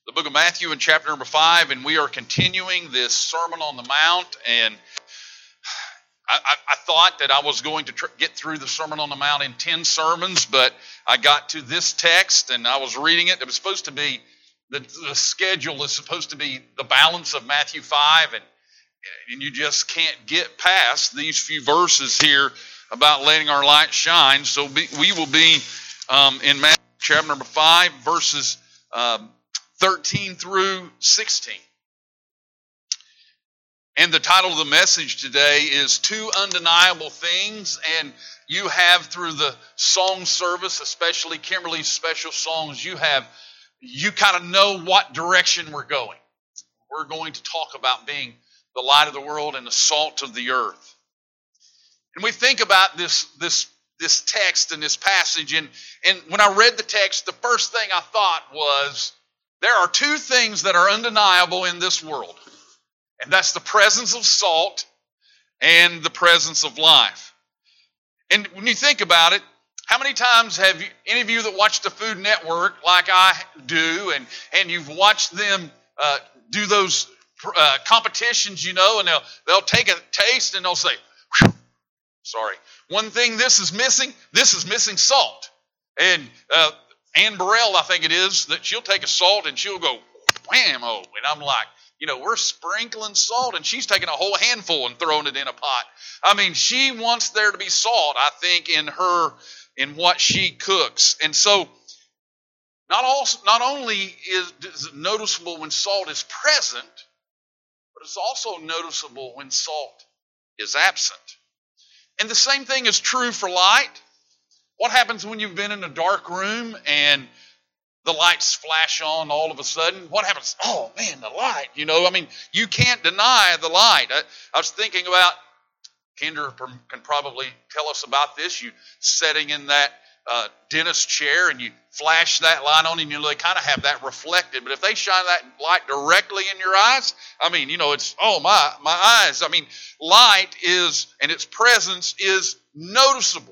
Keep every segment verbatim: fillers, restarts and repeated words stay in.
the book of Matthew in chapter number five, and we are continuing this Sermon on the Mount. And I, I, I thought that I was going to tr- get through the Sermon on the Mount in ten sermons, but I got to this text and I was reading it. It was supposed to be, the, the schedule is supposed to be the balance of Matthew five, and, and you just can't get past these few verses here about letting our light shine. So be, we will be um, in Matthew chapter number five, verses um, thirteen through sixteen. And the title of the message today is Two Undeniable Things. And you have, through the song service, especially Kimberly's special songs, you have, you kind of know what direction we're going. We're going to talk about being the light of the world and the salt of the earth. And we think about this, this, this text and this passage, and, and when I read the text, the first thing I thought was, there are two things that are undeniable in this world. And that's the presence of salt and the presence of life. And when you think about it, how many times have you, any of you that watch the Food Network like I do, and, and you've watched them uh, do those uh, competitions, you know, and they'll, they'll take a taste and they'll say, whew, sorry, one thing this is missing, this is missing salt. And uh, Ann Burrell, I think it is, that she'll take a salt and she'll go whammo. And I'm like, you know, we're sprinkling salt, and she's taking a whole handful and throwing it in a pot. I mean, she wants there to be salt, I think, in her, in what she cooks. And so, not all, not only is, is it noticeable when salt is present, but it's also noticeable when salt is absent. And the same thing is true for light. What happens when you've been in a dark room and the lights flash on all of a sudden? What happens? Oh, man, the light. You know, I mean, you can't deny the light. I, I was thinking about, Kendra can probably tell us about this. You sitting in that uh, dentist chair and you flash that light on, and you really kind of have that reflected. But if they shine that light directly in your eyes, I mean, you know, it's, oh, my, my eyes. I mean, light is, and its presence is noticeable.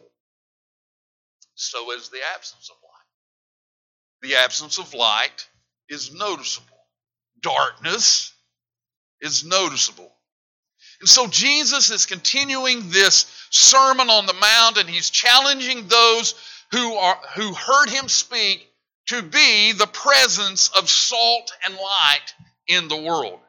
So is the absence of light. The absence of light is noticeable. Darkness is noticeable. And so Jesus is continuing this Sermon on the Mount, and he's challenging those who are who heard him speak to be the presence of salt and light in the world.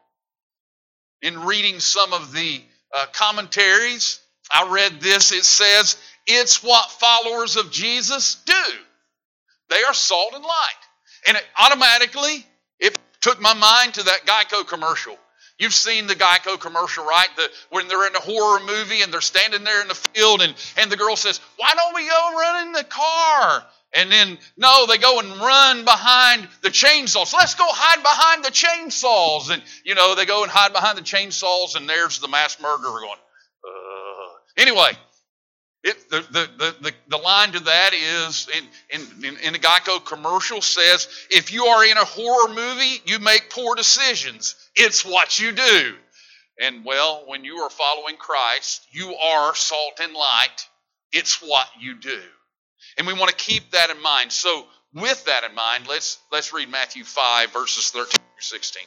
In reading some of the uh, commentaries, I read this. It says, it's what followers of Jesus do. They are salt and light. And it automatically, it took my mind to that Geico commercial. You've seen the Geico commercial, right? The, when they're in a horror movie and they're standing there in the field, and, and the girl says, why don't we go run in the car? And then, no, they go and run behind the chainsaws. Let's go hide behind the chainsaws. And, you know, they go and hide behind the chainsaws, and there's the mass murderer going, uh. Anyway, It, the, the, the, the, the line to that is, in, in, in a Geico commercial says, if you are in a horror movie, you make poor decisions. It's what you do. And well, when you are following Christ, you are salt and light. It's what you do. And we want to keep that in mind. So with that in mind, let's, let's read Matthew five, verses thirteen through sixteen.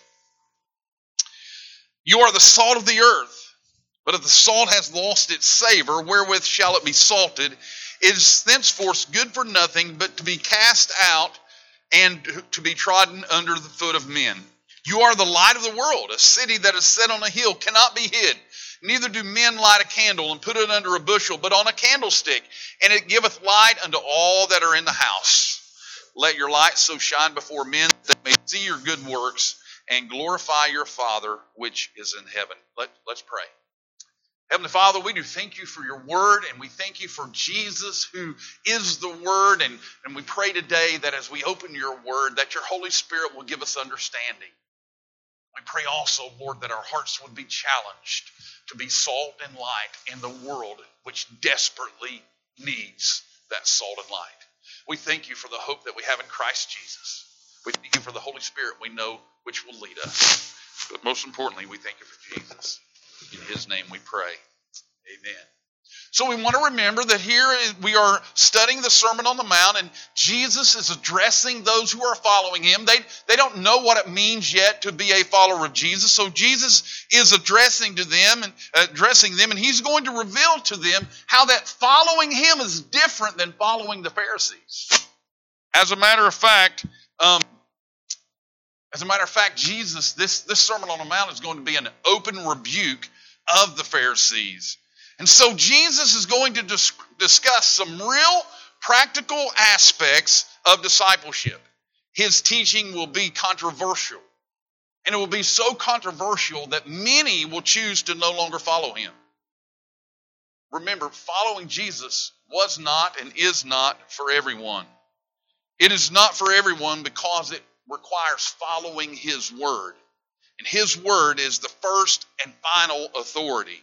You are the salt of the earth. But if the salt has lost its savor, wherewith shall it be salted? It is thenceforth good for nothing, but to be cast out and to be trodden under the foot of men. You are the light of the world. A city that is set on a hill cannot be hid. Neither do men light a candle and put it under a bushel, but on a candlestick, and it giveth light unto all that are in the house. Let your light so shine before men that they may see your good works and glorify your Father which is in heaven. Let, let's pray. Heavenly Father, we do thank you for your word, and we thank you for Jesus, who is the word. And, and we pray today that as we open your word, that your Holy Spirit will give us understanding. We pray also, Lord, that our hearts would be challenged to be salt and light in the world which desperately needs that salt and light. We thank you for the hope that we have in Christ Jesus. We thank you for the Holy Spirit we know which will lead us. But most importantly, we thank you for Jesus. In his name we pray. Amen. So we want to remember that here we are studying the Sermon on the Mount, and Jesus is addressing those who are following him. They, they don't know what it means yet to be a follower of Jesus. So Jesus is addressing to them and addressing them, and he's going to reveal to them how that following him is different than following the Pharisees. As a matter of fact, um, as a matter of fact, Jesus, this, this Sermon on the Mount is going to be an open rebuke of the Pharisees. And so Jesus is going to dis- discuss some real practical aspects of discipleship. His teaching will be controversial. And it will be so controversial that many will choose to no longer follow him. Remember, following Jesus was not and is not for everyone. It is not for everyone because it requires following his word. And his word is the first and final authority.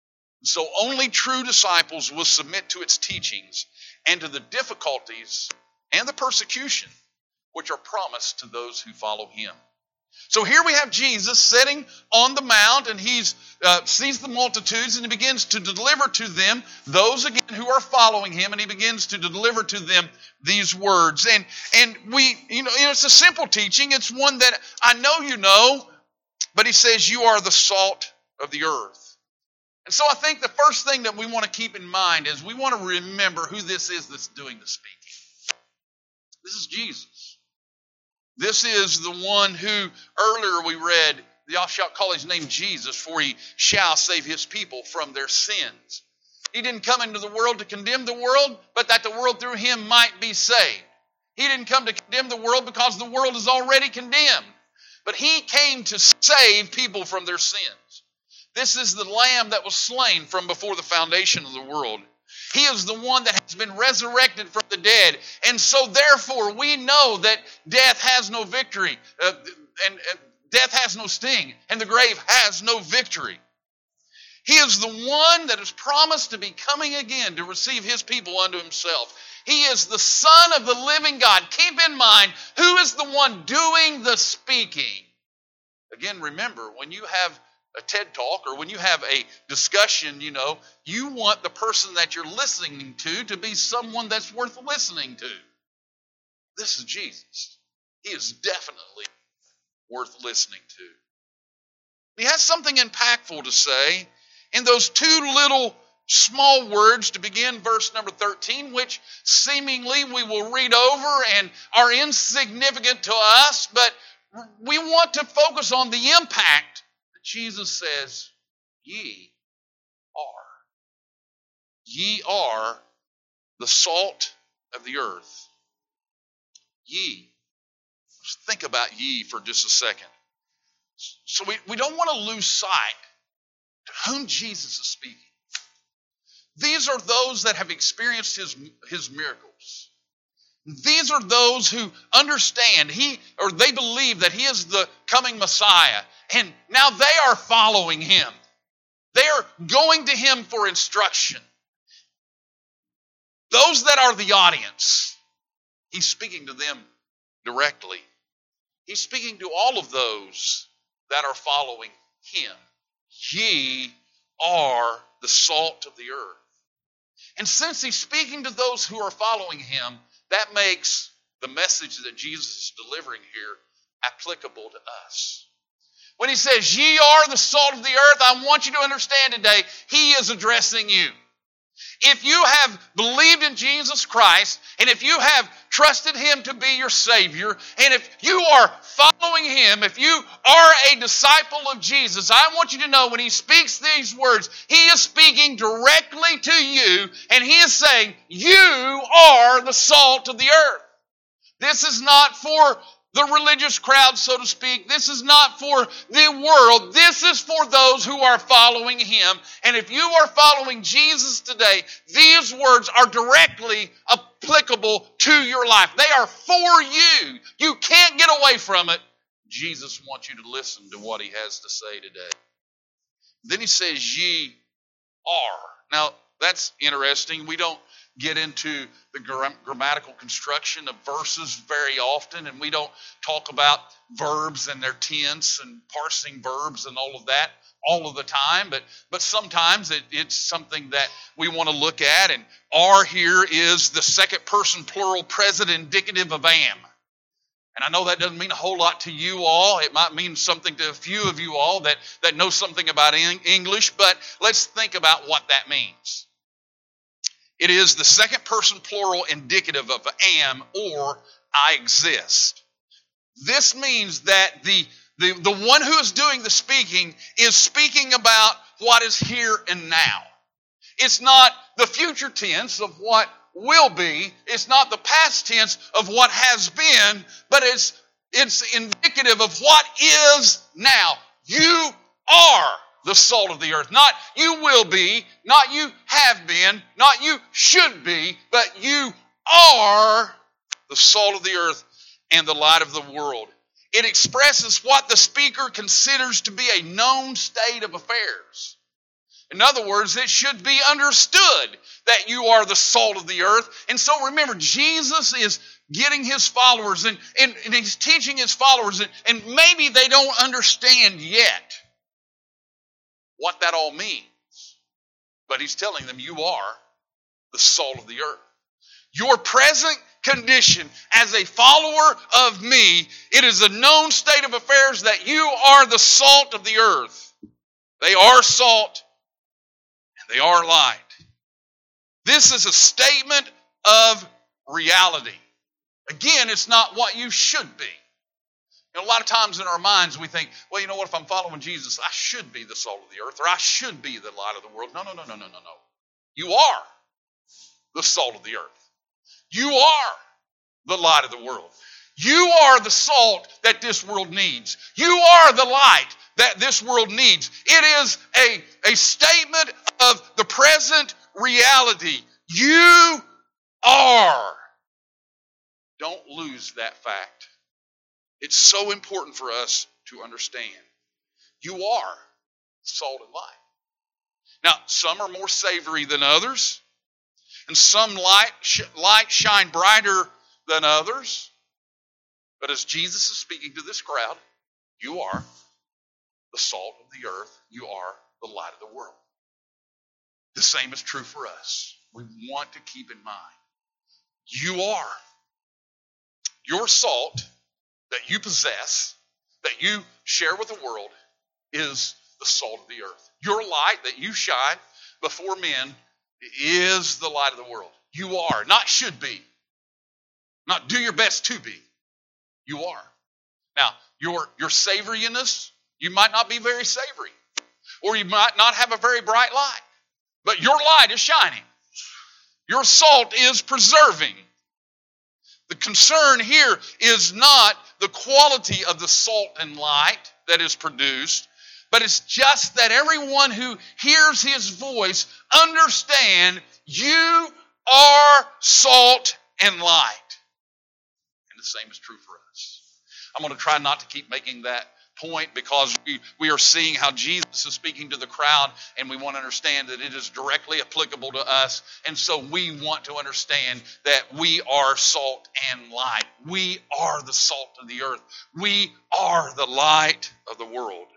So only true disciples will submit to its teachings and to the difficulties and the persecution which are promised to those who follow him. So here we have Jesus sitting on the mount, and he uh, sees the multitudes, and he begins to deliver to them, those again who are following him, and he begins to deliver to them these words. And and we, you know, it's a simple teaching. It's one that I know you know, but he says, you are the salt of the earth. And so I think the first thing that we want to keep in mind is we want to remember who this is that's doing the speaking. This is Jesus. This is the one who earlier we read, thou shalt call his name Jesus, for he shall save his people from their sins. He didn't come into the world to condemn the world, but that the world through him might be saved. He didn't come to condemn the world because the world is already condemned, but he came to save people from their sins. This is the Lamb that was slain from before the foundation of the world. He is the one that has been resurrected from the dead. And so therefore we know that death has no victory, uh, and uh, death has no sting, and the grave has no victory. He is the one that is promised to be coming again to receive his people unto himself. He is the Son of the living God. Keep in mind, who is the one doing the speaking? Again, remember, when you have a TED Talk or when you have a discussion, you know, you want the person that you're listening to to be someone that's worth listening to. This is Jesus. He is definitely worth listening to. He has something impactful to say in those two little small words to begin verse number thirteen, which seemingly we will read over and are insignificant to us, but we want to focus on the impact. Jesus says, ye are. Ye are the salt of the earth. Ye. Let's think about ye for just a second. So we, we don't want to lose sight to whom Jesus is speaking. These are those that have experienced his, his miracles. These are those who understand he or they believe that he is the coming Messiah. And now they are following him. They are going to him for instruction. Those that are the audience, he's speaking to them directly. He's speaking to all of those that are following him. Ye are the salt of the earth. And since he's speaking to those who are following him, that makes the message that Jesus is delivering here applicable to us. When he says, ye are the salt of the earth, I want you to understand today, he is addressing you. If you have believed in Jesus Christ, and if you have trusted him to be your Savior, and if you are following him, if you are a disciple of Jesus, I want you to know when he speaks these words, he is speaking directly to you, and he is saying, you are the salt of the earth. This is not for the religious crowd, so to speak. This is not for the world. This is for those who are following him. And if you are following Jesus today, these words are directly applicable to your life. They are for you. You can't get away from it. Jesus wants you to listen to what he has to say today. Then he says, ye are. Now, that's interesting. We don't get into the gra- grammatical construction of verses very often, and we don't talk about verbs and their tense and parsing verbs and all of that all of the time, but but sometimes it, it's something that we want to look at. And are here is the second person plural present indicative of am. And I know that doesn't mean a whole lot to you all. It might mean something to a few of you all that, that know something about English, but let's think about what that means. It is the second person plural indicative of am or I exist. This means that the The, the one who is doing the speaking is speaking about what is here and now. It's not the future tense of what will be. It's not the past tense of what has been, but it's, it's indicative of what is now. You are the salt of the earth. Not you will be, not you have been, not you should be, but you are the salt of the earth and the light of the world. It expresses what the speaker considers to be a known state of affairs. In other words, it should be understood that you are the salt of the earth. And so remember, Jesus is getting his followers and, and, and he's teaching his followers, and, and maybe they don't understand yet what that all means. But he's telling them, you are the salt of the earth. Your present condition as a follower of me, it is a known state of affairs that you are the salt of the earth. They are salt and they are light. This is a statement of reality. Again, it's not what you should be. You know, a lot of times in our minds we think, well, you know what, if I'm following Jesus, I should be the salt of the earth, or I should be the light of the world. No, no, no, no, no, no, no. You are the salt of the earth. You are the light of the world. You are the salt that this world needs. You are the light that this world needs. It is a, a statement of the present reality. You are. Don't lose that fact. It's so important for us to understand. You are salt and light. Now, some are more savory than others. And some light, sh- light shine brighter than others. But as Jesus is speaking to this crowd, you are the salt of the earth. You are the light of the world. The same is true for us. We want to keep in mind, you are. Your salt that you possess, that you share with the world, is the salt of the earth. Your light that you shine before men is the light of the world. You are, not should be, not do your best to be. You are. Now, your, your savoriness, you might not be very savory, or you might not have a very bright light, but your light is shining. Your salt is preserving. The concern here is not the quality of the salt and light that is produced, but it's just that everyone who hears his voice understand you are salt and light. And the same is true for us. I'm going to try not to keep making that point because we, we are seeing how Jesus is speaking to the crowd, and we want to understand that it is directly applicable to us. And so we want to understand that we are salt and light. We are the salt of the earth. We are the light of the world.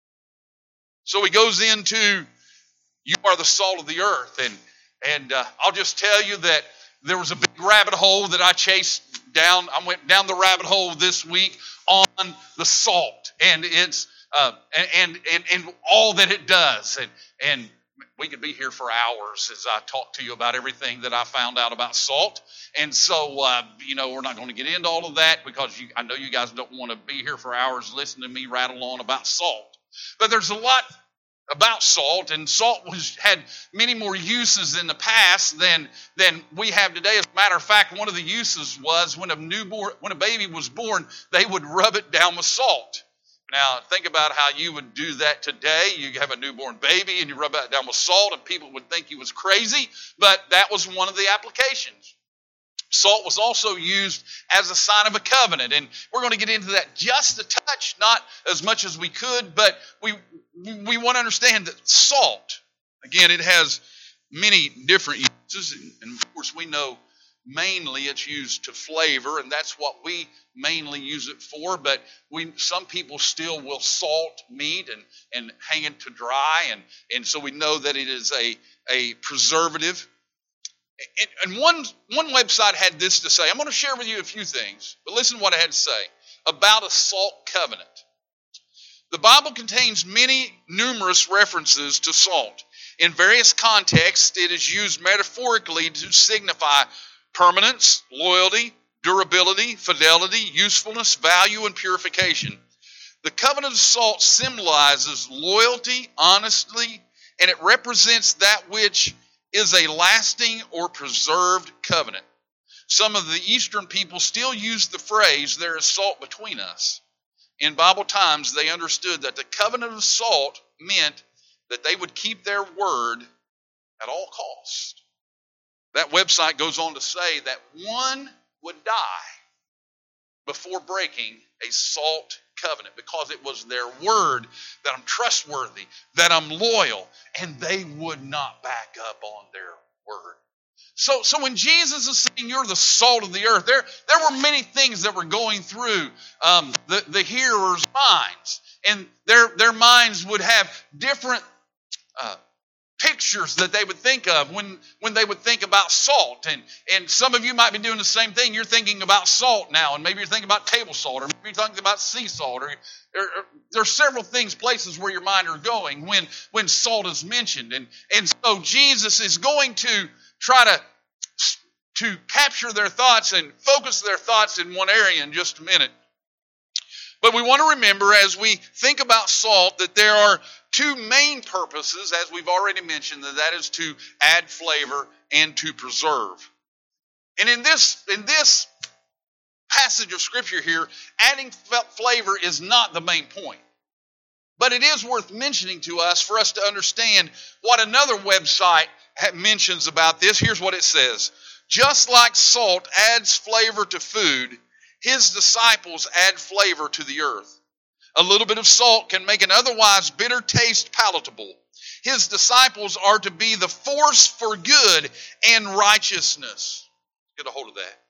So he goes into, you are the salt of the earth. And, and uh, I'll just tell you that there was a big rabbit hole that I chased down. I went down the rabbit hole this week on the salt and it's uh, and, and and all that it does. And, and we could be here for hours as I talk to you about everything that I found out about salt. And so, uh, you know, we're not going to get into all of that because you, I know you guys don't want to be here for hours listening to me rattle on about salt. But there's a lot about salt, and salt was had many more uses in the past than than we have today. As a matter of fact, one of the uses was when a newborn, when a baby was born, they would rub it down with salt. Now, think about how you would do that today. You have a newborn baby and you rub it down with salt, and people would think you was crazy, but that was one of the applications. Salt was also used as a sign of a covenant, and we're going to get into that just a touch, not as much as we could, but we we want to understand that salt, again, it has many different uses, and of course we know mainly it's used to flavor, and that's what we mainly use it for. But we some people still will salt meat and, and hang it to dry, and, and so we know that it is a, a preservative. And, and one, one website had this to say. I'm going to share with you a few things, but listen to what it had to say about a salt covenant. The Bible contains many numerous references to salt. In various contexts, it is used metaphorically to signify permanence, loyalty, durability, fidelity, usefulness, value, and purification. The covenant of salt symbolizes loyalty, honesty, and it represents that which is a lasting or preserved covenant. Some of the Eastern people still use the phrase, "there is salt between us." In Bible times, they understood that the covenant of salt meant that they would keep their word at all costs. That website goes on to say that one would die before breaking a salt covenant because it was their word that I'm trustworthy, that I'm loyal, and they would not back up on their word. So, so when Jesus is saying you're the salt of the earth, there, there were many things that were going through um, the, the hearers' minds. And their, their minds would have different uh, pictures that they would think of when, when they would think about salt. And, and some of you might be doing the same thing. You're thinking about salt now, and maybe you're thinking about table salt, or maybe you're thinking about sea salt. Or, or, or there are several things, places where your mind are going when, when salt is mentioned. And, and so Jesus is going to try to, to capture their thoughts and focus their thoughts in one area in just a minute. But we want to remember as we think about salt that there are two main purposes, as we've already mentioned, that that is to add flavor and to preserve. And in this, in this passage of Scripture here, adding flavor is not the main point. But it is worth mentioning to us for us to understand what another website mentions about this. Here's what it says. Just like salt adds flavor to food, his disciples add flavor to the earth. A little bit of salt can make an otherwise bitter taste palatable. His disciples are to be the force for good and righteousness. Get a hold of that.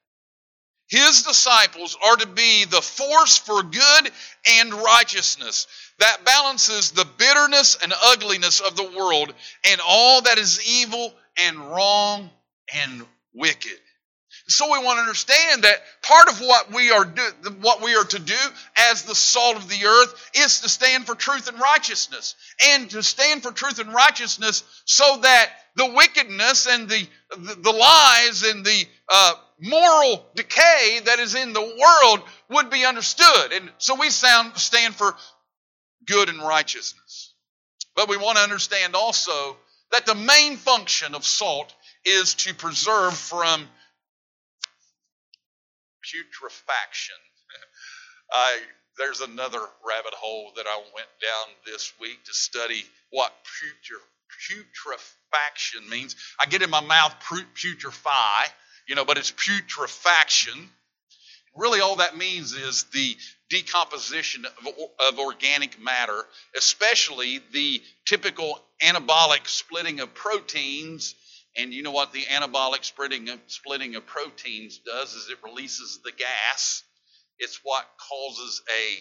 His disciples are to be the force for good and righteousness that balances the bitterness and ugliness of the world and all that is evil and wrong and wicked. So we want to understand that part of what we are do, what we are to do as the salt of the earth is to stand for truth and righteousness, and to stand for truth and righteousness so that the wickedness and the the, the lies and the uh, moral decay that is in the world would be understood. And so we sound, stand for good and righteousness. But we want to understand also that the main function of salt is to preserve from putrefaction. I, there's another rabbit hole that I went down this week to study what putre, putrefaction means. I get in my mouth putrefy, you know, but it's putrefaction. Really all that means is the decomposition of, of organic matter, especially the typical anabolic splitting of proteins. And you know what the anabolic splitting of, splitting of proteins does is it releases the gas. It's what causes a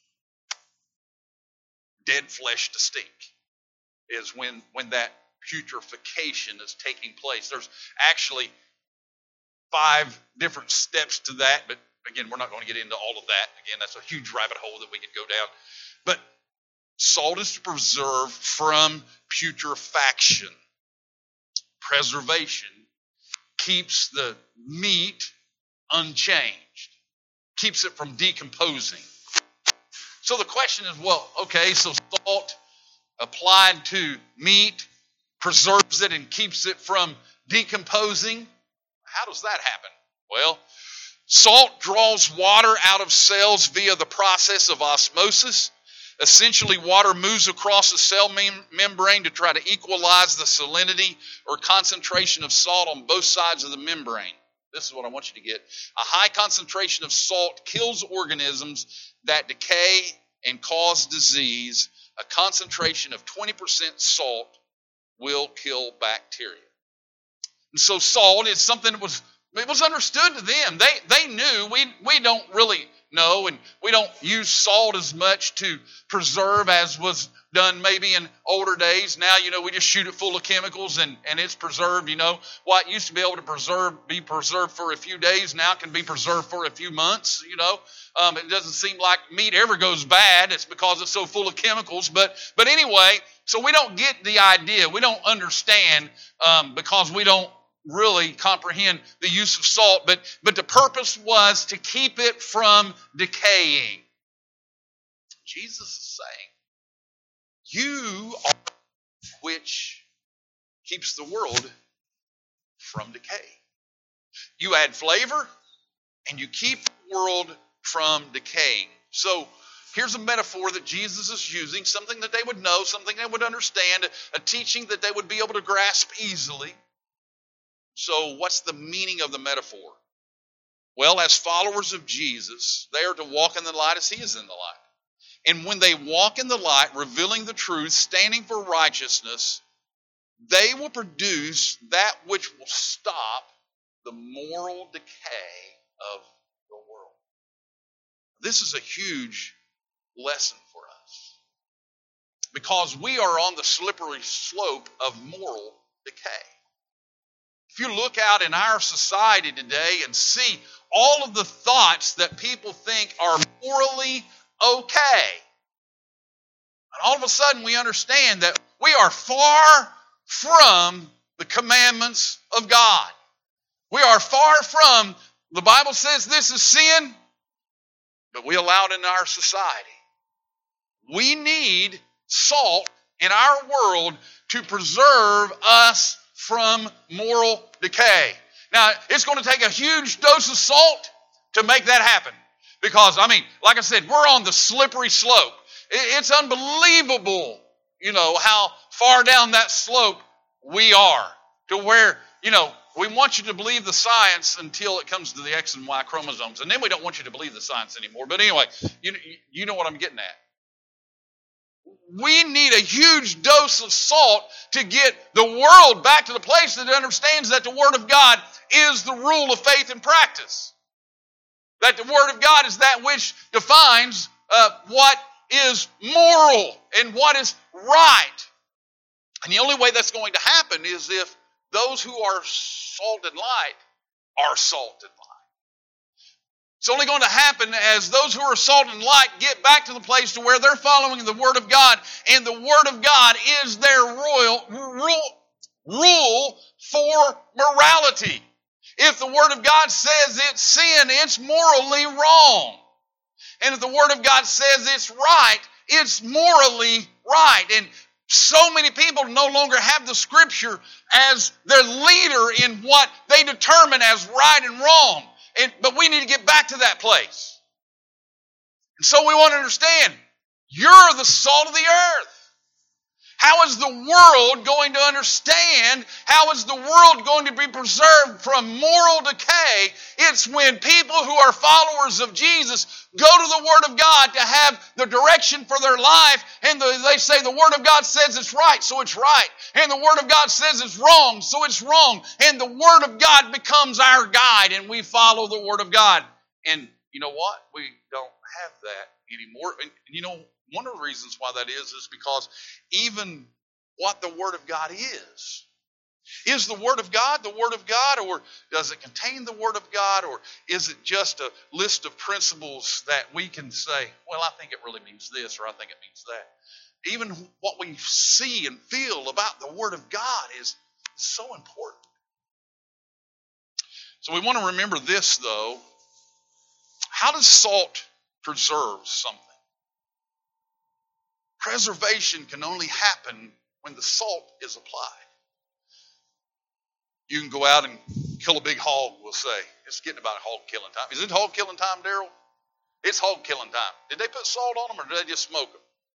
dead flesh to stink, is when, when that putrefaction is taking place. There's actually five different steps to that, but again, we're not going to get into all of that. Again, that's a huge rabbit hole that we could go down. But salt is to preserve from putrefaction. Preservation keeps the meat unchanged, keeps it from decomposing. So the question is, well, okay, so salt applied to meat preserves it and keeps it from decomposing. How does that happen? Well, salt draws water out of cells via the process of osmosis. Essentially, water moves across the cell mem- membrane to try to equalize the salinity or concentration of salt on both sides of the membrane. This is what I want you to get. A high concentration of salt kills organisms that decay and cause disease. A concentration of twenty percent salt will kill bacteria. And so salt is something that was it was understood to them. They they knew. We we don't really know, and we don't use salt as much to preserve as was done maybe in older days. Now, you know, we just shoot it full of chemicals and, and it's preserved. You know, what used to be able to preserve be preserved for a few days now can be preserved for a few months, you know. Um, it doesn't seem like meat ever goes bad. It's because it's so full of chemicals. But but anyway, so we don't get the idea. We don't understand um, because we don't really comprehend the use of salt. But, but the purpose was to keep it from decaying. Jesus is saying, you are which keeps the world from decay. You add flavor and you keep the world from decaying. So here's a metaphor that Jesus is using, something that they would know, something they would understand, a teaching that they would be able to grasp easily. So what's the meaning of the metaphor? Well, as followers of Jesus, they are to walk in the light as he is in the light. And when they walk in the light, revealing the truth, standing for righteousness, they will produce that which will stop the moral decay of the world. This is a huge lesson for us because we are on the slippery slope of moral decay. If you look out in our society today and see all of the thoughts that people think are morally okay, and all of a sudden we understand that we are far from the commandments of God. We are far from, the Bible says this is sin, but we allow it in our society. We need salt in our world to preserve us from moral decay. Now, it's going to take a huge dose of salt to make that happen. Because, I mean, like I said, we're on the slippery slope. It's unbelievable, you know, how far down that slope we are to where, you know, we want you to believe the science until it comes to the X and Y chromosomes. And then we don't want you to believe the science anymore. But anyway, you, you know what I'm getting at. We need a huge dose of salt to get the world back to the place that it understands that the Word of God is the rule of faith and practice. That the Word of God is that which defines uh, what is moral and what is right. And the only way that's going to happen is if those who are salt and light are salt and light. It's only going to happen as those who are salt and light get back to the place to where they're following the Word of God, and the Word of God is their royal rule, rule for morality. If the Word of God says it's sin, it's morally wrong. And if the Word of God says it's right, it's morally right. And so many people no longer have the Scripture as their leader in what they determine as right and wrong. And, but we need to get back to that place. And so we want to understand, you're the salt of the earth. How is the world going to understand? How is the world going to be preserved from moral decay? It's when people who are followers of Jesus go to the Word of God to have the direction for their life, and the, they say the Word of God says it's right, so it's right. And the Word of God says it's wrong, so it's wrong. And the Word of God becomes our guide, and we follow the Word of God. And you know what? We don't have that anymore. And you know, one of the reasons why that is is because even what the Word of God is. Is the Word of God the Word of God, or does it contain the Word of God, or is it just a list of principles that we can say, well, I think it really means this, or I think it means that. Even what we see and feel about the Word of God is so important. So we want to remember this, though. How does salt preserve something? Preservation can only happen when the salt is applied. You can go out and kill a big hog, we'll say. It's getting about hog killing time. Is it hog killing time, Daryl? It's hog killing time. Did they put salt on them, or did they just smoke them?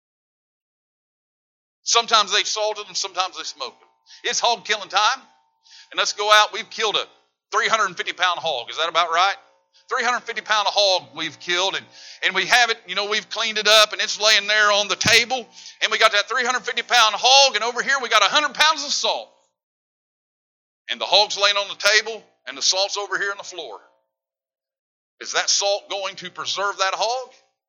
Sometimes they salted them, sometimes they smoked them. It's hog killing time. And let's go out. We've killed a three hundred fifty pound hog. Is that about right? three hundred fifty pound hog we've killed, and, and we have it, you know, we've cleaned it up, and it's laying there on the table, and we got that three hundred fifty pound hog, and over here we got one hundred pounds of salt. and the hog's laying on the table and the salt's over here on the floor. Is that salt going to preserve that hog?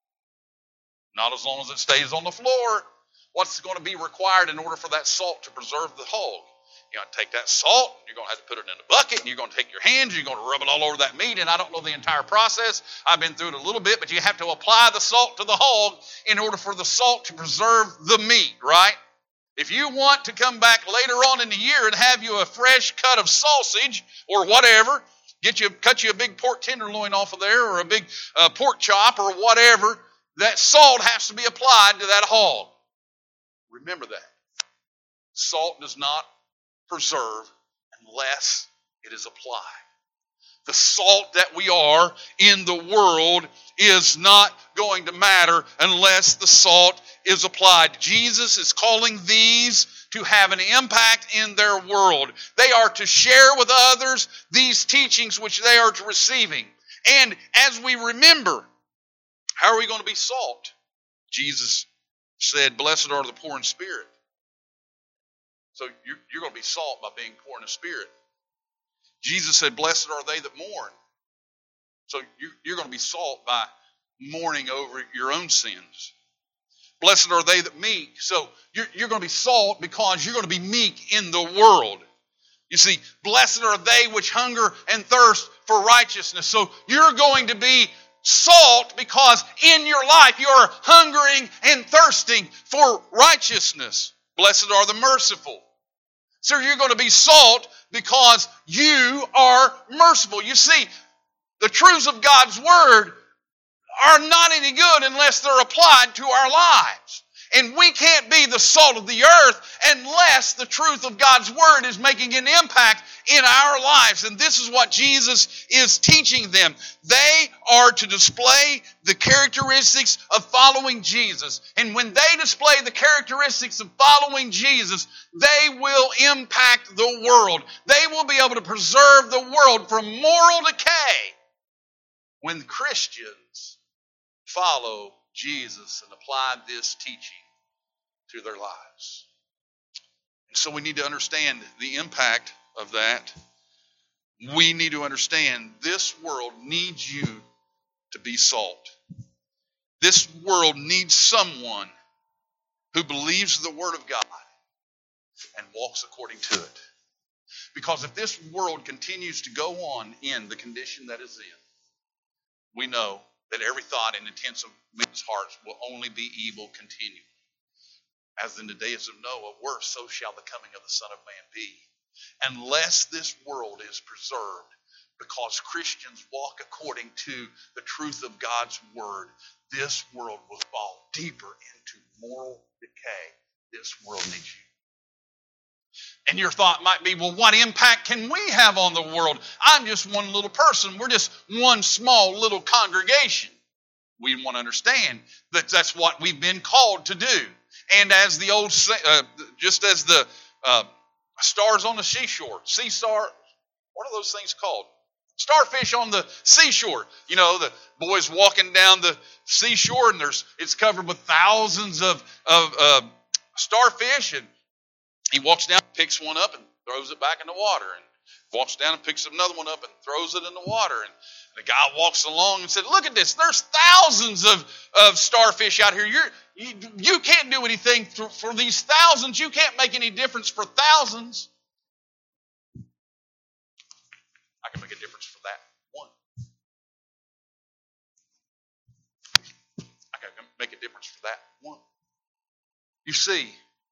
Not as long as it stays on the floor. What's going to be required in order for that salt to preserve the hog? You're going to take that salt, you're going to have to put it in a bucket, and you're going to take your hands, you're going to rub it all over that meat, and I don't know the entire process. I've been through it a little bit, but you have to apply the salt to the hog in order for the salt to preserve the meat, right? If you want to come back later on in the year and have you a fresh cut of sausage or whatever, get you cut you a big pork tenderloin off of there or a big uh, pork chop or whatever, that salt has to be applied to that hog. Remember that. Salt does not preserve unless it is applied. The salt that we are in the world is not going to matter unless the salt is applied. Jesus is calling these to have an impact in their world. They are to share with others these teachings which they are receiving. And as we remember, how are we going to be salt? Jesus said, blessed are the poor in spirit. So you're, you're going to be salt by being poor in the spirit. Jesus said, blessed are they that mourn. So you, you're going to be salt by mourning over your own sins. Blessed are they that meek. So you're, you're going to be salt because you're going to be meek in the world. You see, blessed are they which hunger and thirst for righteousness. So you're going to be salt because in your life you're hungering and thirsting for righteousness. Blessed are the merciful. So you're going to be salt because you are merciful. You see, the truths of God's Word are not any good unless they're applied to our lives. And we can't be the salt of the earth unless the truth of God's Word is making an impact in our lives. And this is what Jesus is teaching them. They are to display the characteristics of following Jesus. And when they display the characteristics of following Jesus, they will impact the world. They will be able to preserve the world from moral decay when Christians follow Jesus and apply this teaching to their lives. And so we need to understand the impact of that. We need to understand this world needs you to be salt. This world needs someone who believes the Word of God and walks according to it. Because if this world continues to go on in the condition that it's in, we know that every thought and intent of men's hearts will only be evil continually. As in the days of Noah, worse, so shall the coming of the Son of Man be. Unless this world is preserved, because Christians walk according to the truth of God's Word, this world will fall deeper into moral decay. This world needs you. And your thought might be, well, what impact can we have on the world? I'm just one little person. We're just one small little congregation. We want to understand that that's what we've been called to do. And as the old, uh, just as the uh, stars on the seashore, sea star, what are those things called? Starfish on the seashore. You know, the boys walking down the seashore, and there's it's covered with thousands of of uh, starfish, and he walks down, picks one up, and throws it back in the water, and walks down and picks another one up and throws it in the water. And the guy walks along and said, "Look at this! There's thousands of of starfish out here. You're You, you can't do anything for, for these thousands. You can't make any difference for thousands." I can make a difference for that one. I can make a difference for that one. You see,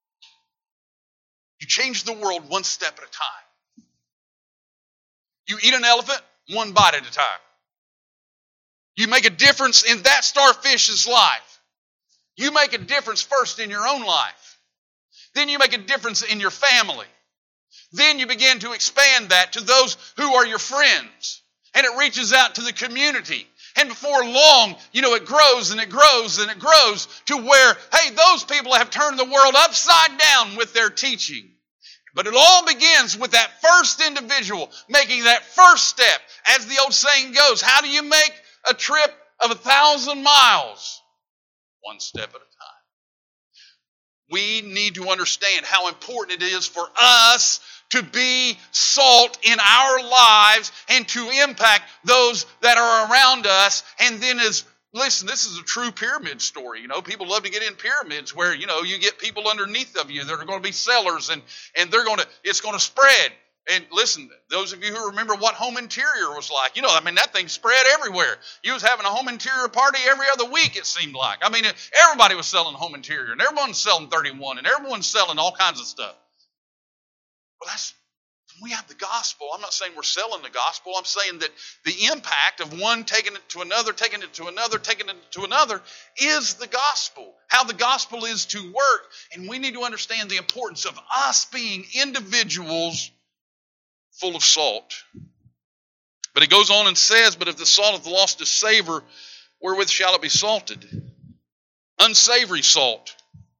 you change the world one step at a time. You eat an elephant one bite at a time. You make a difference in that starfish's life. You make a difference first in your own life. Then you make a difference in your family. Then you begin to expand that to those who are your friends. And it reaches out to the community. And before long, you know, it grows and it grows and it grows to where, hey, those people have turned the world upside down with their teaching. But it all begins with that first individual making that first step. As the old saying goes, how do you make a trip of a thousand miles? One step at a time. We need to understand how important it is for us to be salt in our lives and to impact those that are around us. And then as Listen, this is a true pyramid story. You know, people love to get in pyramids where, you know, you get people underneath of you that are going to be sellers and, and they're going to, it's going to spread. And listen, those of you who remember what home interior was like, you know, I mean, that thing spread everywhere. You was having a home interior party every other week, it seemed like. I mean, everybody was selling home interior and everyone's selling thirty-one and everyone's selling all kinds of stuff. Well, that's, we have the gospel. I'm not saying we're selling the gospel. I'm saying that the impact of one taking it to another, taking it to another, taking it to another is the gospel. How the gospel is to work. And we need to understand the importance of us being individuals full of salt. But it goes on and says, but if the salt hath lost its savor, wherewith shall it be salted? Unsavory salt.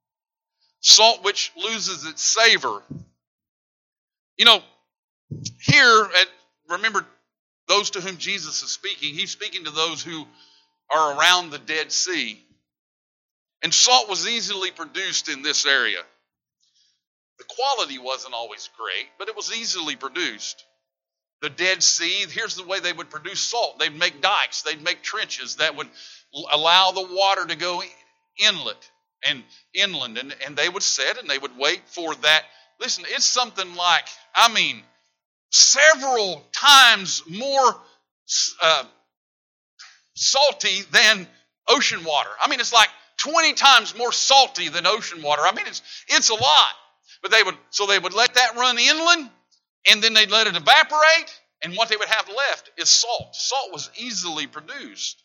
Salt which loses its savor. You know, here, at remember, those to whom Jesus is speaking, he's speaking to those who are around the Dead Sea. And salt was easily produced in this area. The quality wasn't always great, but it was easily produced. The Dead Sea, here's the way they would produce salt. They'd make dikes, they'd make trenches that would allow the water to go inlet and inland. And, and they would sit and they would wait for that. Listen, it's something like, I mean, several times more uh, salty than ocean water. I mean, it's like twenty times more salty than ocean water. I mean, it's it's a lot. But they would so they would let that run inland, and then they'd let it evaporate, and what they would have left is salt. Salt was easily produced.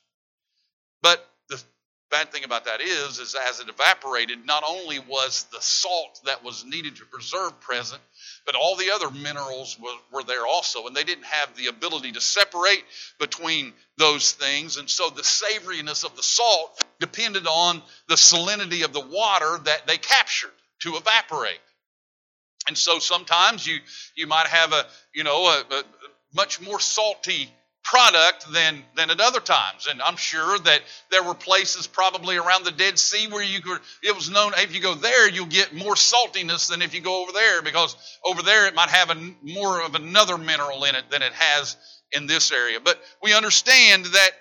But the bad thing about that is, is as it evaporated, not only was the salt that was needed to preserve present, but all the other minerals were, were there also, and they didn't have the ability to separate between those things. And so the savoriness of the salt depended on the salinity of the water that they captured to evaporate. And so sometimes you you might have a you know a, a much more salty product than than at other times. And I'm sure that there were places probably around the Dead Sea where you could, it was known, if you go there, you'll get more saltiness than if you go over there, because over there it might have a, more of another mineral in it than it has in this area. But we understand that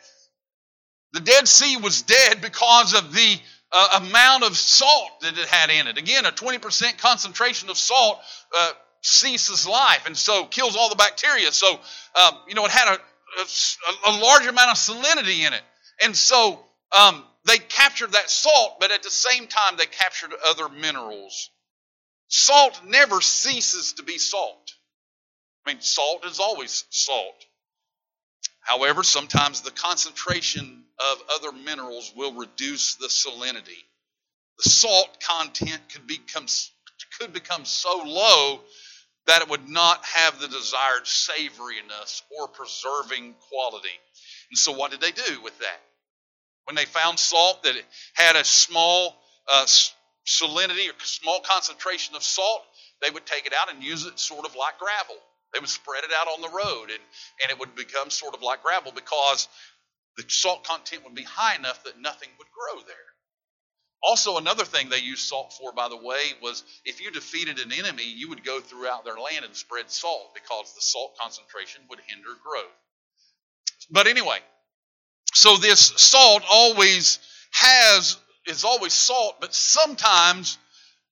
the Dead Sea was dead because of the uh, amount of salt that it had in it. Again, a twenty percent concentration of salt uh, ceases life, and so kills all the bacteria. So, um, you know, it had a A, a large amount of salinity in it. And so um, they captured that salt, but at the same time they captured other minerals. Salt never ceases to be salt. I mean, salt is always salt. However, sometimes the concentration of other minerals will reduce the salinity. The salt content could become, could become so low that it would not have the desired savoriness or preserving quality. And so what did they do with that? When they found salt that had a small uh, salinity or small concentration of salt, they would take it out and use it sort of like gravel. They would spread it out on the road, and, and it would become sort of like gravel because the salt content would be high enough that nothing would grow there. Also, another thing they used salt for, by the way, was if you defeated an enemy, you would go throughout their land and spread salt because the salt concentration would hinder growth. But anyway, so this salt always has, is always salt, but sometimes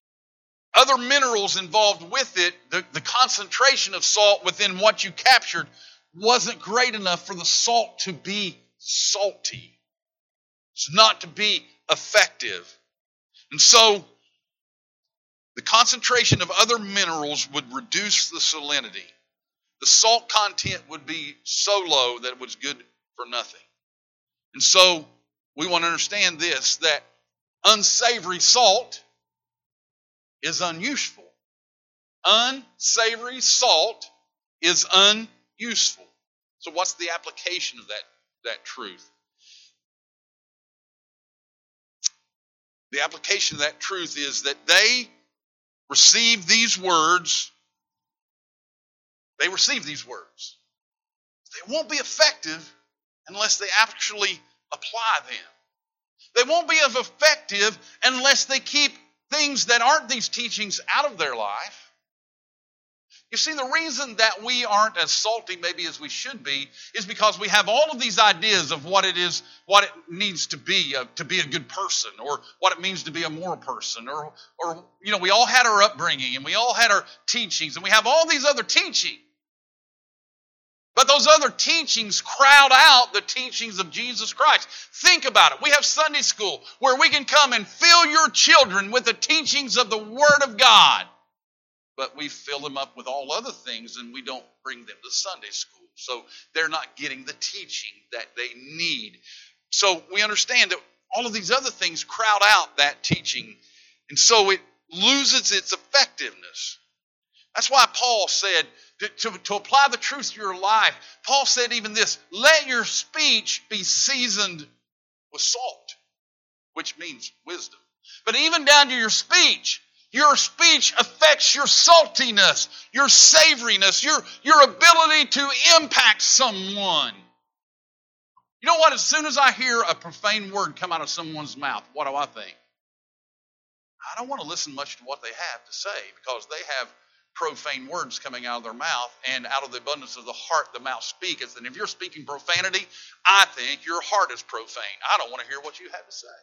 other minerals involved with it, the, the concentration of salt within what you captured wasn't great enough for the salt to be salty. It's not to be effective. And so the concentration of other minerals would reduce the salinity. The salt content would be so low that it was good for nothing. And so we want to understand this, that unsavory salt is unuseful. Unsavory salt is unuseful. So what's the application of that, that truth? The application of that truth is that they receive these words. They receive these words. They won't be effective unless they actually apply them. They won't be effective unless they keep things that aren't these teachings out of their life. You see, the reason that we aren't as salty maybe as we should be is because we have all of these ideas of what it is, what it needs to be uh, to be a good person, or what it means to be a moral person, or, or you know, we all had our upbringing and we all had our teachings, and we have all these other teachings. But those other teachings crowd out the teachings of Jesus Christ. Think about it. We have Sunday school where we can come and fill your children with the teachings of the Word of God. But we fill them up with all other things and we don't bring them to Sunday school. So they're not getting the teaching that they need. So we understand that all of these other things crowd out that teaching. And so it loses its effectiveness. That's why Paul said, to, to, to apply the truth to your life, Paul said even this, let your speech be seasoned with salt, which means wisdom. But even down to your speech, your speech affects your saltiness, your savoriness, your, your ability to impact someone. You know what? As soon as I hear a profane word come out of someone's mouth, what do I think? I don't want to listen much to what they have to say because they have profane words coming out of their mouth, and out of the abundance of the heart the mouth speaketh. And if you're speaking profanity, I think your heart is profane. I don't want to hear what you have to say.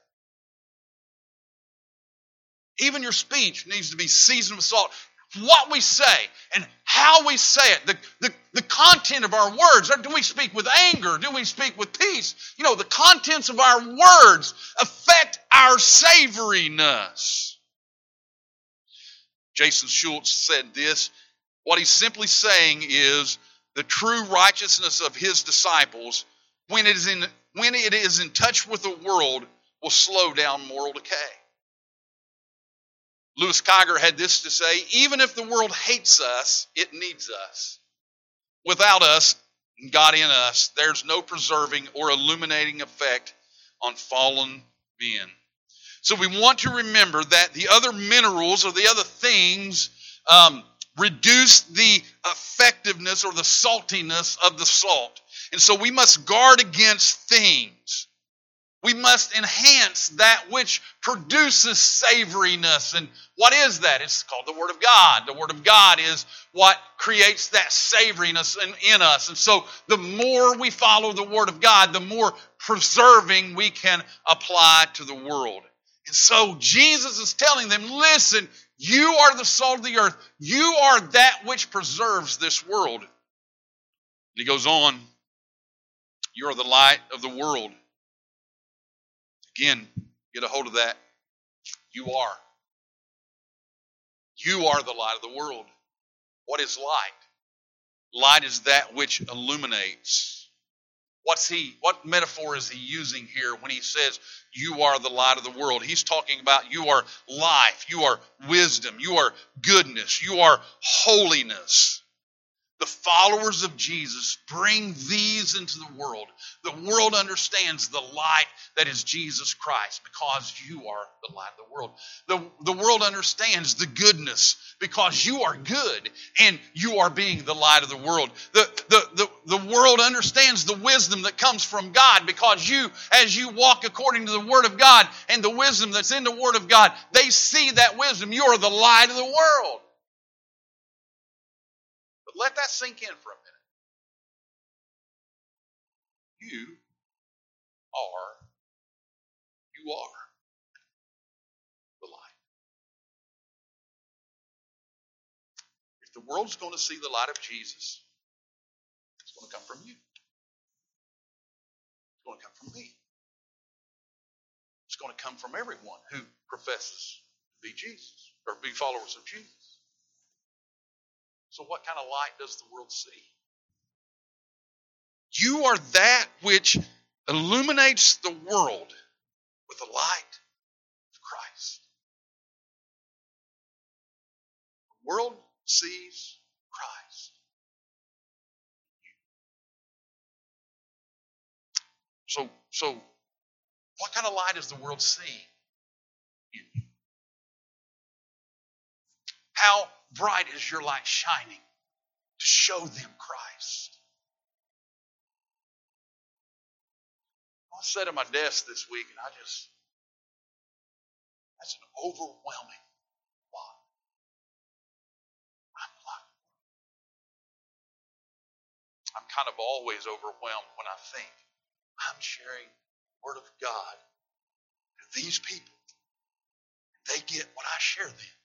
Even your speech needs to be seasoned with salt. What we say and how we say it, the, the, the content of our words. Do we speak with anger? Do we speak with peace? You know, the contents of our words affect our savoriness. Jason Schultz said this. What he's simply saying is the true righteousness of his disciples, when it is in, when it is in touch with the world, will slow down moral decay. Louis Kiger had this to say, even if the world hates us, it needs us. Without us, God in us, there's no preserving or illuminating effect on fallen men. So we want to remember that the other minerals or the other things um, reduce the effectiveness or the saltiness of the salt. And so we must guard against things. We must enhance that which produces savoriness. And what is that? It's called the Word of God. The Word of God is what creates that savoriness in, in us. And so the more we follow the Word of God, the more preserving we can apply to the world. And so Jesus is telling them, listen, you are the salt of the earth. You are that which preserves this world. And he goes on, you are the light of the world. Again, get a hold of that. You are. You are the light of the world. What is light? Light is that which illuminates. What's he, what metaphor is he using here when he says you are the light of the world? He's talking about you are life, you are wisdom, you are goodness, you are holiness. The followers of Jesus bring these into the world. The world understands the light that is Jesus Christ because you are the light of the world. The, the world understands the goodness because you are good and you are being the light of the world. The, the, the, the world understands the wisdom that comes from God because you, as you walk according to the Word of God and the wisdom that's in the Word of God, they see that wisdom. You are the light of the world. Let that sink in for a minute. You are, you are the light. If the world's going to see the light of Jesus, it's going to come from you. It's going to come from me. It's going to come from everyone who professes to be Jesus or be followers of Jesus. So what kind of light does the world see? You are that which illuminates the world with the light of Christ. The world sees Christ. So, so what kind of light does the world see in you? How bright is your light shining to show them Christ? I sat at my desk this week and I just, that's an overwhelming lot. I'm the light. I'm kind of always overwhelmed when I think I'm sharing the Word of God to these people. They get what I share them.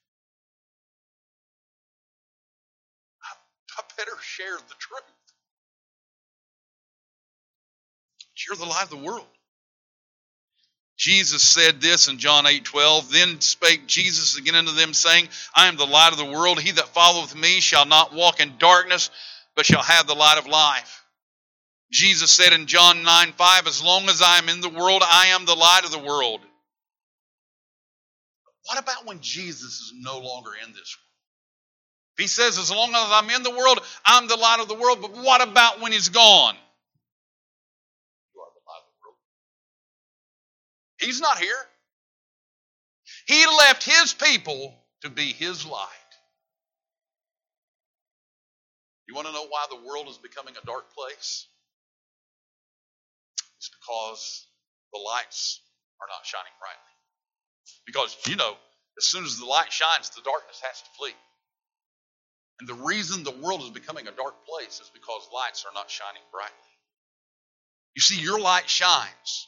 I, I better share the truth. You're the light of the world. Jesus said this in John eight twelve. Then spake Jesus again unto them, saying, I am the light of the world. He that followeth me shall not walk in darkness, but shall have the light of life. Jesus said in John nine five, as long as I am in the world, I am the light of the world. What about when Jesus is no longer in this world? He says, as long as I'm in the world, I'm the light of the world. But what about when he's gone? You are the light of the world. He's not here. He left his people to be his light. You want to know why the world is becoming a dark place? It's because the lights are not shining brightly. Because, you know, as soon as the light shines, the darkness has to flee. And the reason the world is becoming a dark place is because lights are not shining brightly. You see, your light shines.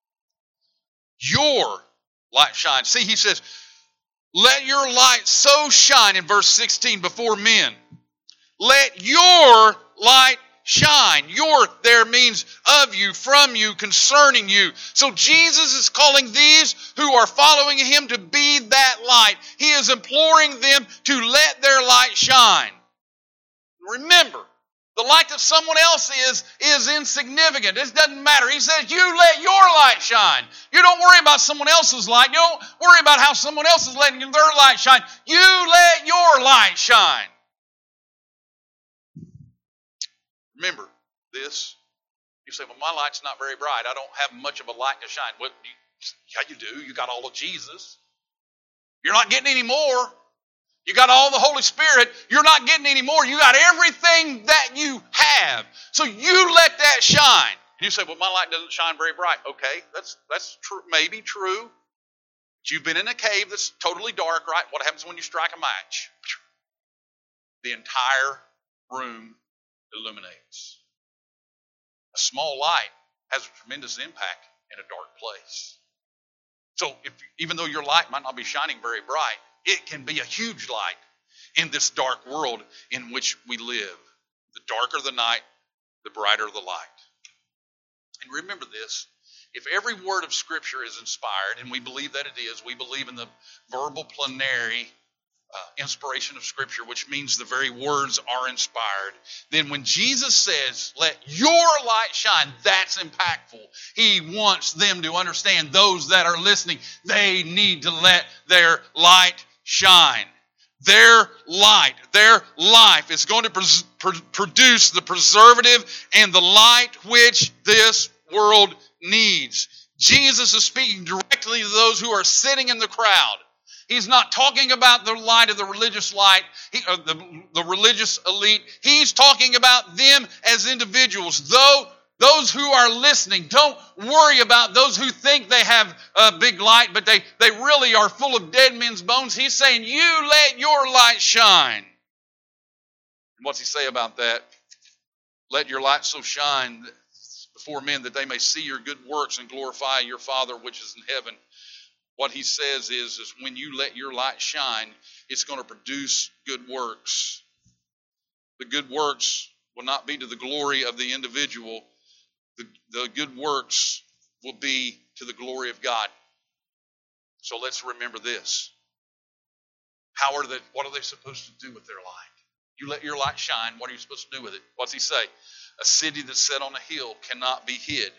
Your light shines. See, he says, let your light so shine, in verse sixteen, before men. Let your light shine. Your there means of you, from you, concerning you. So Jesus is calling these who are following him to be that light. He is imploring them to let their light shine. Remember, the light that someone else is, is insignificant. It doesn't matter. He says, you let your light shine. You don't worry about someone else's light. You don't worry about how someone else is letting their light shine. You let your light shine. Remember this. You say, well, my light's not very bright. I don't have much of a light to shine. Well, you, yeah, you do. You got all of Jesus. You're not getting any more. You got all the Holy Spirit. You're not getting any more. You got everything that you have. So you let that shine. And you say, well, my light doesn't shine very bright. Okay, that's that's true, maybe true. But you've been in a cave that's totally dark, right? What happens when you strike a match? The entire room illuminates. A small light has a tremendous impact in a dark place. So if, even though your light might not be shining very bright, it can be a huge light in this dark world in which we live. The darker the night, the brighter the light. And remember this, if every word of Scripture is inspired, and we believe that it is, we believe in the verbal plenary Uh, inspiration of Scripture, which means the very words are inspired, then when Jesus says, let your light shine, that's impactful. He wants them to understand, those that are listening, they need to let their light shine. Their light, their life is going to pres- pr- produce the preservative and the light which this world needs. Jesus is speaking directly to those who are sitting in the crowd. He's not talking about the light of the religious light, he, uh, the, the religious elite. He's talking about them as individuals. Though those who are listening, don't worry about those who think they have a big light, but they, they really are full of dead men's bones. He's saying, you let your light shine. And what's he say about that? Let your light so shine before men that they may see your good works and glorify your Father which is in heaven. What he says is, is when you let your light shine, it's going to produce good works. The good works will not be to the glory of the individual. The, the good works will be to the glory of God. So let's remember this. How are they, what are they supposed to do with their light? You let your light shine. What are you supposed to do with it? What's he say? A city that's set on a hill cannot be hid.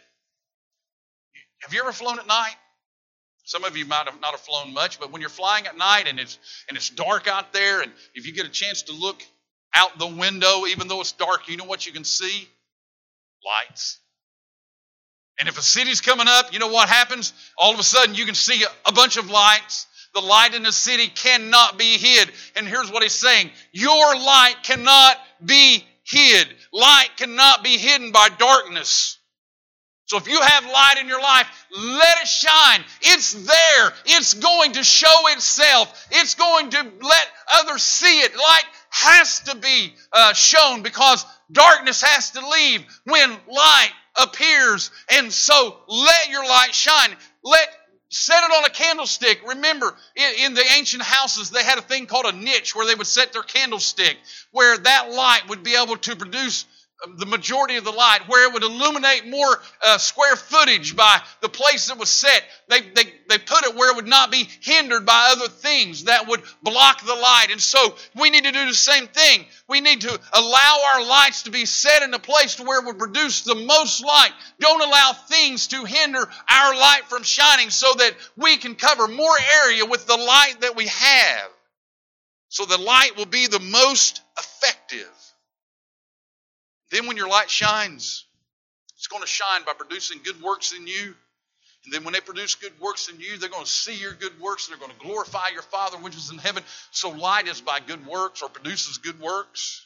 Have you ever flown at night? Some of you might have not have flown much, but when you're flying at night and it's and it's dark out there, and if you get a chance to look out the window, even though it's dark, you know what you can see? Lights. And if a city's coming up, you know what happens? All of a sudden you can see a, a bunch of lights. The light in the city cannot be hid. And here's what he's saying. Your light cannot be hid. Light cannot be hidden by darkness. So if you have light in your life, let it shine. It's there. It's going to show itself. It's going to let others see it. Light has to be uh, shown because darkness has to leave when light appears. And so let your light shine. Let Set it on a candlestick. Remember, in, in the ancient houses, they had a thing called a niche where they would set their candlestick, where that light would be able to produce the majority of the light, where it would illuminate more uh, square footage by the place it was set. They, they, they put it where it would not be hindered by other things that would block the light. And so we need to do the same thing. We need to allow our lights to be set in a place to where it would produce the most light. Don't allow things to hinder our light from shining so that we can cover more area with the light that we have. So the light will be the most effective. Then when your light shines, it's going to shine by producing good works in you. And then when they produce good works in you, they're going to see your good works and they're going to glorify your Father which is in heaven. So light is by good works or produces good works.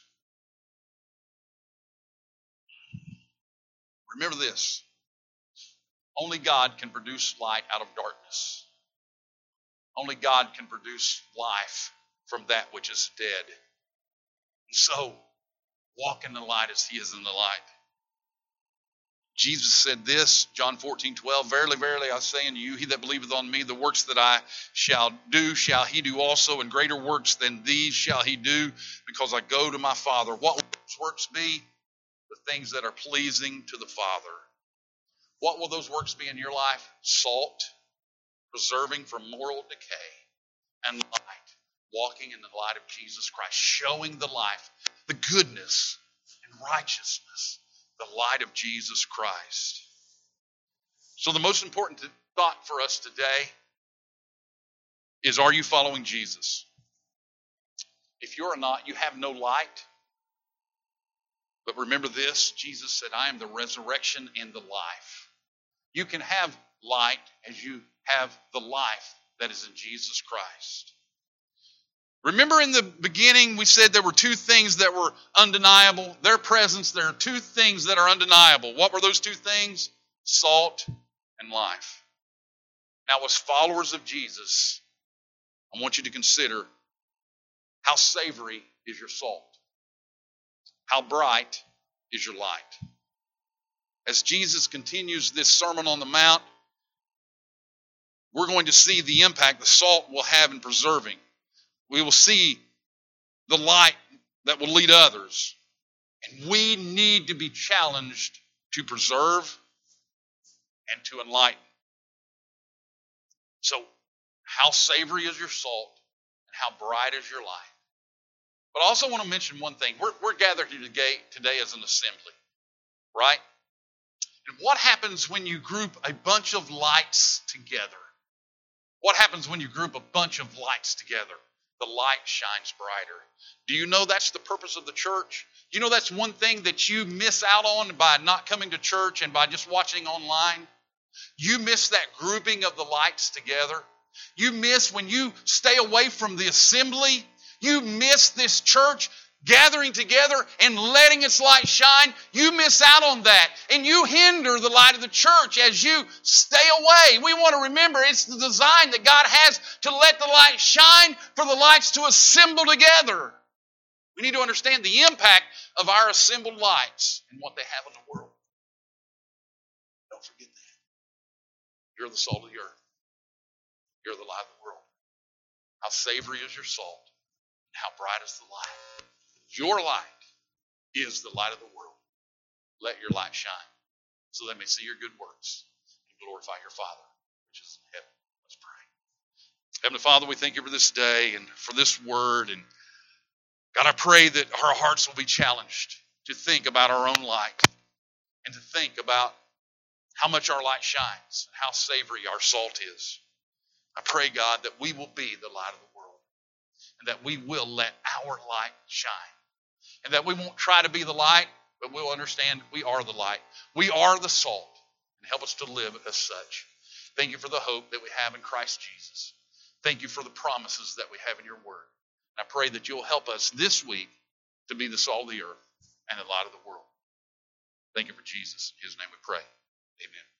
Remember this. Only God can produce light out of darkness. Only God can produce life from that which is dead. So, walk in the light as he is in the light. Jesus said this, John fourteen twelve, Verily, verily, I say unto you, he that believeth on me, the works that I shall do, shall he do also, and greater works than these shall he do, because I go to my Father. What will those works be? The things that are pleasing to the Father. What will those works be in your life? Salt, preserving from moral decay, and light. Walking in the light of Jesus Christ, showing the life, the goodness and righteousness, the light of Jesus Christ. So the most important thought for us today is, are you following Jesus? If you're not, you have no light. But remember this, Jesus said, I am the resurrection and the life. You can have light as you have the life that is in Jesus Christ. Remember in the beginning we said there were two things that were undeniable. Their presence, there are two things that are undeniable. What were those two things? Salt and life. Now as followers of Jesus, I want you to consider, how savory is your salt? How bright is your light? As Jesus continues this Sermon on the Mount, we're going to see the impact the salt will have in preserving. We will see the light that will lead others. And we need to be challenged to preserve and to enlighten. So, how savory is your salt and how bright is your light? But I also want to mention one thing. We're, we're gathered here today, today as an assembly, right? And what happens when you group a bunch of lights together? What happens when you group a bunch of lights together? The light shines brighter. Do you know that's the purpose of the church? Do you know that's one thing that you miss out on by not coming to church and by just watching online? You miss that grouping of the lights together. You miss when you stay away from the assembly. You miss this church gathering together and letting its light shine. You miss out on that. And you hinder the light of the church as you stay away. We want to remember it's the design that God has to let the light shine, for the lights to assemble together. We need to understand the impact of our assembled lights and what they have in the world. Don't forget that. You're the salt of the earth. You're the light of the world. How savory is your salt, and how bright is the light. Your light is the light of the world. Let your light shine so they may see your good works and glorify your Father which is in heaven. Let's pray. Heavenly Father, we thank you for this day and for this word. And God, I pray that our hearts will be challenged to think about our own light and to think about how much our light shines and how savory our salt is. I pray, God, that we will be the light of the world and that we will let our light shine. And that we won't try to be the light, but we'll understand we are the light. We are the salt. And help us to live as such. Thank you for the hope that we have in Christ Jesus. Thank you for the promises that we have in your word. And I pray that you'll help us this week to be the salt of the earth and the light of the world. Thank you for Jesus. In his name we pray. Amen.